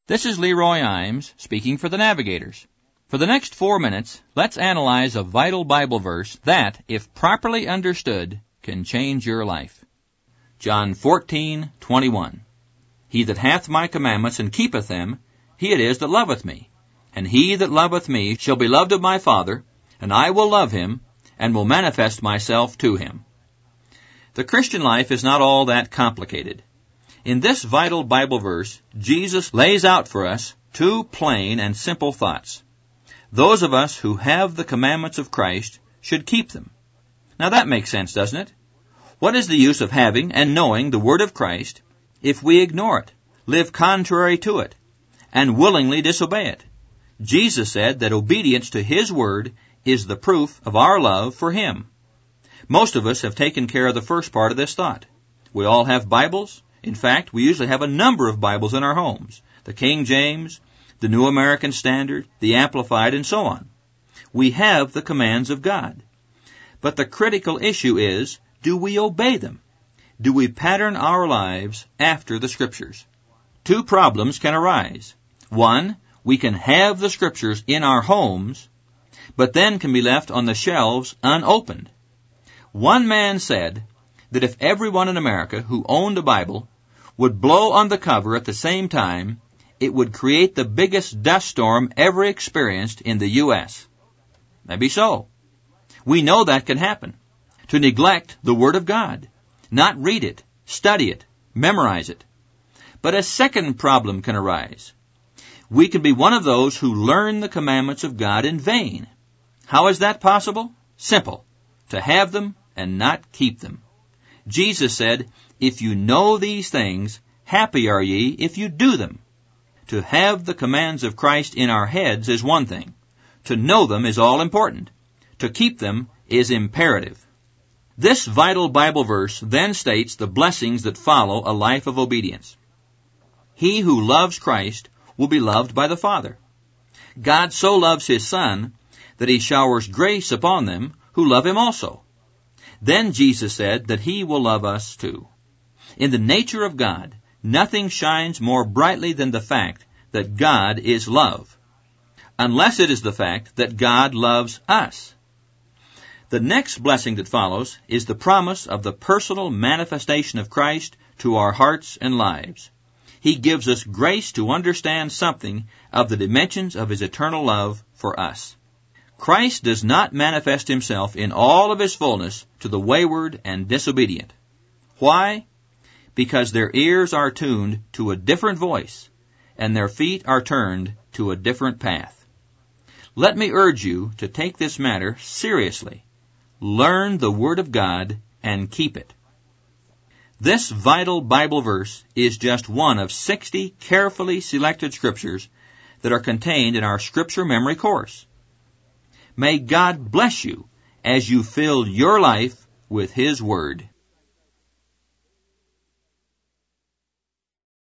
This is Leroy Imes speaking for the Navigators. For the next 4 minutes, let's analyze a vital Bible verse that, if properly understood, can change your life. John 14:21. He that hath my commandments and keepeth them, he it is that loveth me. And he that loveth me shall be loved of my Father, and I will love him, and will manifest myself to him. The Christian life is not all that complicated. In this vital Bible verse, Jesus lays out for us two plain and simple thoughts. Those of us who have the commandments of Christ should keep them. Now that makes sense, doesn't it? What is the use of having and knowing the Word of Christ if we ignore it, live contrary to it, and willingly disobey it? Jesus said that obedience to His Word is the proof of our love for Him. Most of us have taken care of the first part of this thought. We all have Bibles. In fact, we usually have a number of Bibles in our homes. The King James, the New American Standard, the Amplified, and so on. We have the commands of God. But the critical issue is, do we obey them? Do we pattern our lives after the Scriptures? Two problems can arise. One, we can have the Scriptures in our homes, but then can be left on the shelves unopened. One man said that if everyone in America who owned a Bible would blow on the cover at the same time, it would create the biggest dust storm ever experienced in the U.S. Maybe so. We know that can happen. To neglect the Word of God, not read it, study it, memorize it. But a second problem can arise. We can be one of those who learn the commandments of God in vain. How is that possible? Simple. To have them and not keep them. Jesus said, "If you know these things, happy are ye if you do them." To have the commands of Christ in our heads is one thing. To know them is all important. To keep them is imperative. This vital Bible verse then states the blessings that follow a life of obedience. He who loves Christ will be loved by the Father. God so loves His Son that He showers grace upon them who love Him also. Then Jesus said that He will love us too. In the nature of God, nothing shines more brightly than the fact that God is love, unless it is the fact that God loves us. The next blessing that follows is the promise of the personal manifestation of Christ to our hearts and lives. He gives us grace to understand something of the dimensions of His eternal love for us. Christ does not manifest Himself in all of His fullness to the wayward and disobedient. Why? Because their ears are tuned to a different voice, and their feet are turned to a different path. Let me urge you to take this matter seriously. Learn the Word of God and keep it. This vital Bible verse is just one of 60 carefully selected scriptures that are contained in our Scripture Memory course. May God bless you as you fill your life with His Word.